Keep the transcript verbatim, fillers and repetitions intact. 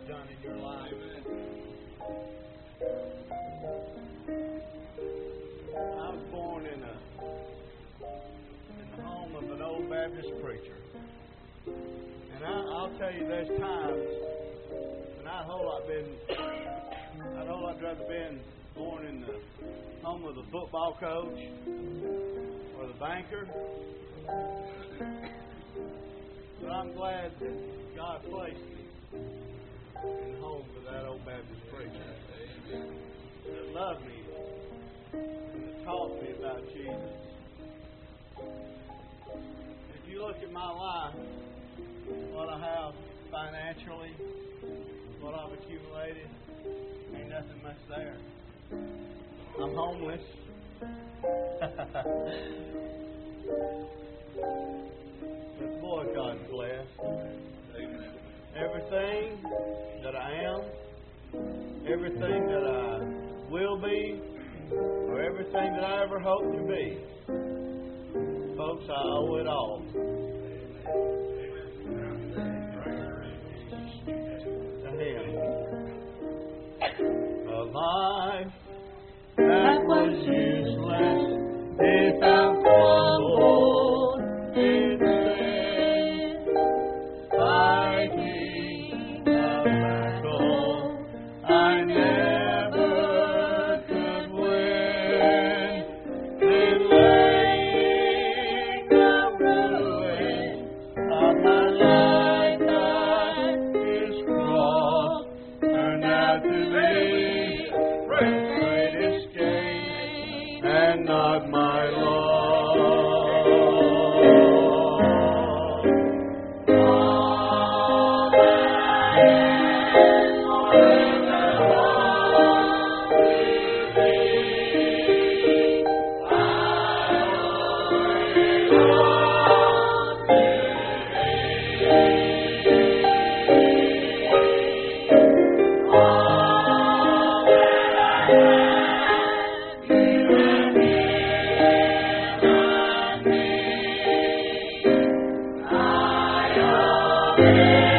done in your life. I was born in a in the home of an old Baptist preacher. And I, I'll tell you, there's times when I'd a whole lot been, I'd a whole lot rather been born in the home of the football coach or the banker. But I'm glad that God placed me in the home of that old Baptist preacher that loved me and that taught me about Jesus. If you look at my life, what I have financially, what I've accumulated, ain't nothing much there. I'm homeless. But boy, God's blessed. Everything that I am, everything that I will be, or everything that I ever hope to be, folks, I owe it all to Him. A life that was useless if I fumbled in sin, fighting a battle I never could win, and laying the ruin of my life at His cross turned out to be great escape and not my loss. Yeah.